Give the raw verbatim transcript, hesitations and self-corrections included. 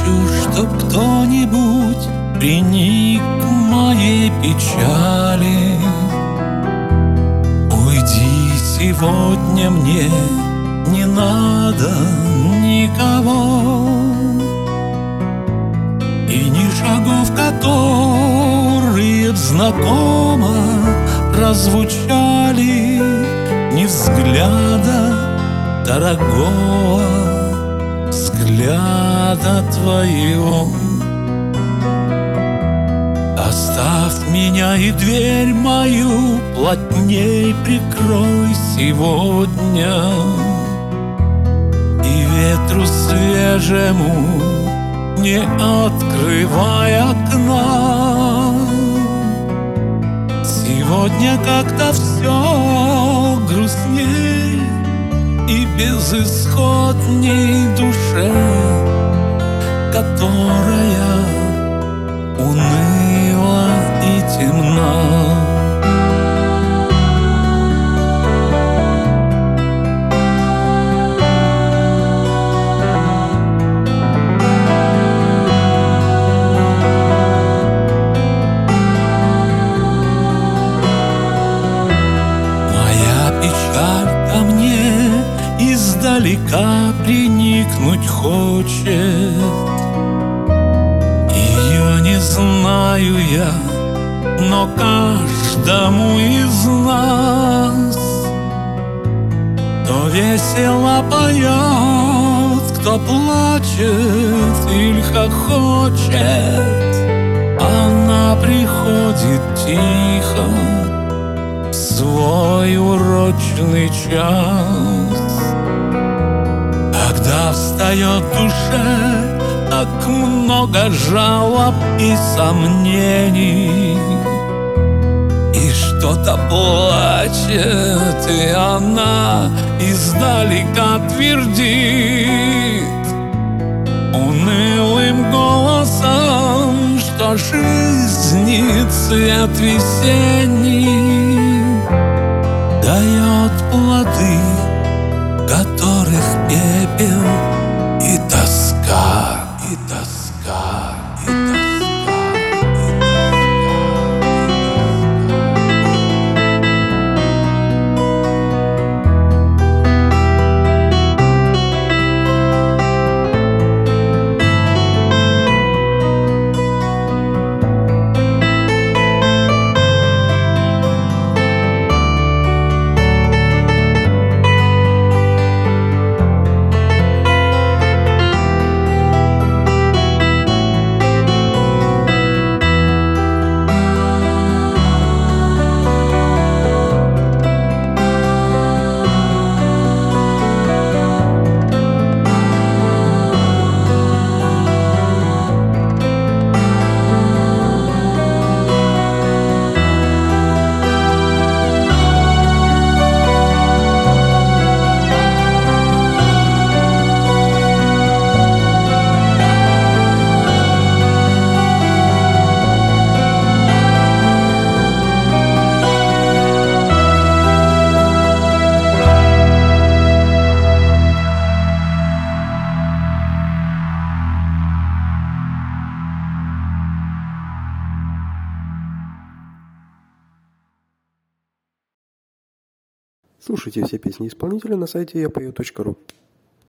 хочу, чтоб кто-нибудь приник к моей печали. Уйди сегодня, мне не надо никого, и ни шагов, которые б знакомо прозвучали, ни взгляда дорогого, взгляда твоего. Оставь меня и дверь мою плотней прикрой сегодня, и ветру свежему не открывай окна. Сегодня как-то все грустней и безысходней душе, которая уныла и темна. Издалека приникнуть хочет, ее не знаю я, но каждому из нас кто весело поет, кто плачет или хохочет, она приходит тихо в свой урочный час. Когда встает в душе так много жалоб и сомнений, и что-то плачет, и она издалека твердит унылым голосом, что жизни цвет весенний дает плоды, которых пепел и тоска, и тоска, и тоска. Слушайте все песни исполнителя на сайте я пою точка ру.